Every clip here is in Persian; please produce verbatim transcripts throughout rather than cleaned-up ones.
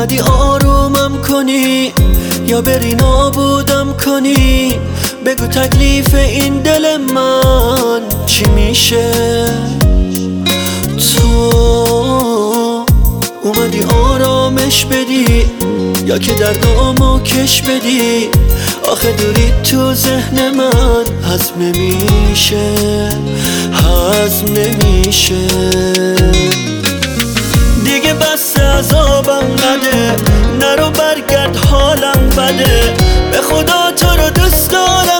اومدی آرومم کنی یا بری نابودم کنی؟ بگو تکلیف این دل من چی میشه؟ تو اومدی آرامش بدی یا که دردامو کش بدی؟ آخه دوری تو ذهن من هضم نمیشه، هضم نمیشه. دیگه بس عذابم نده، نرو برگرد حالم بده. به خدا تو رو دوست دارم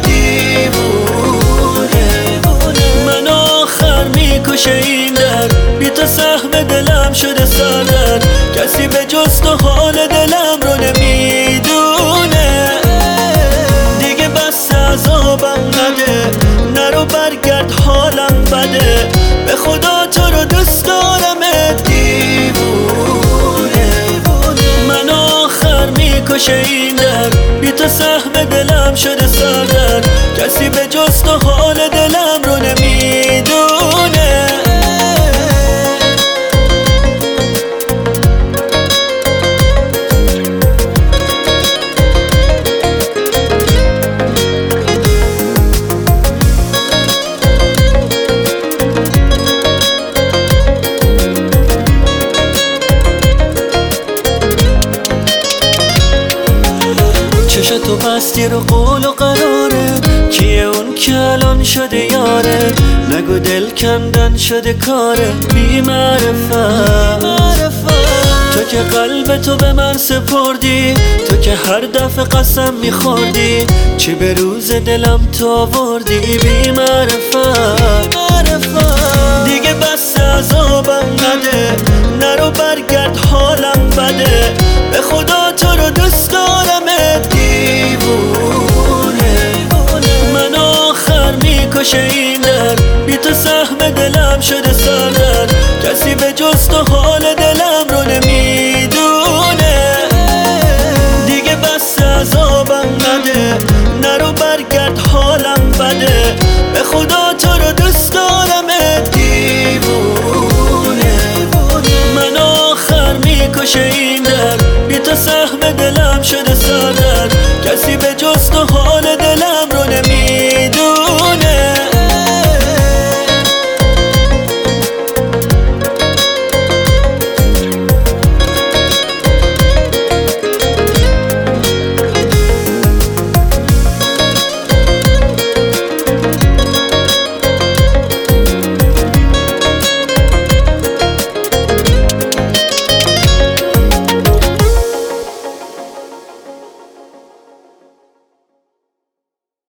دیوونه. من آخر میکشه این درد، بی تو سهم دلم شده سردرد. کسی به جز تو حال دلم رو نمیدونه. دیگه بس عذابم نده، نرو برگرد حالم بده. به خدا تو رو دوست دارم دیوونه. من آخر میکشه این درد، بی تو سهم دلم شده سردرد. کسی به جز تو حال دلم رو نمیدونه. تو بستی رو قول و قراره، کیه اون که الان شده یاره؟ نگو دل کندن شده کاره بی معرفت. تو که قلب تو به من سپردی، تو که هر دفعه قسم میخوردی. چی به روز دلم تو آوردی بی معرفت. دیگه بس عذابم نده، نرو برگرد حالم بده. به خدا تو رو دوست دارم دیوونه. من آخر میکشه این